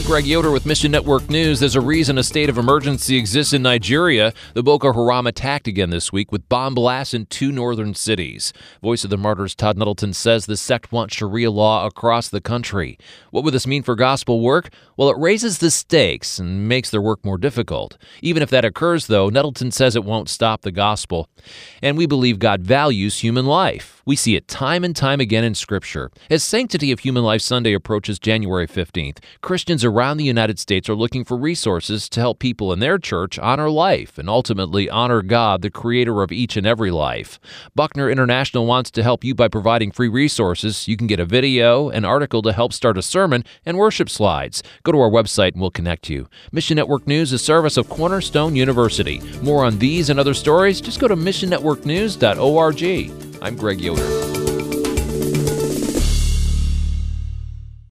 Greg Yoder with Mission Network News. There's a reason a state of emergency exists in Nigeria. The Boko Haram attacked again this week with bomb blasts in 2 northern cities. Voice of the Martyrs Todd Nettleton says the sect wants Sharia law across the country. What would this mean for gospel work? Well, it raises the stakes and makes their work more difficult. Even if that occurs, though, Nettleton says it won't stop the gospel. And we believe God values human life. We see it time and time again in Scripture. As Sanctity of Human Life Sunday approaches January 15th, Christians around the United States are looking for resources to help people in their church honor life and ultimately honor God, the creator of each and every life. Buckner International wants to help you by providing free resources. You can get a video, an article to help start a sermon, and worship slides. Go to our website and we'll connect you. Mission Network News is a service of Cornerstone University. More on these and other stories, just go to missionnetworknews.org. I'm Greg Yoder.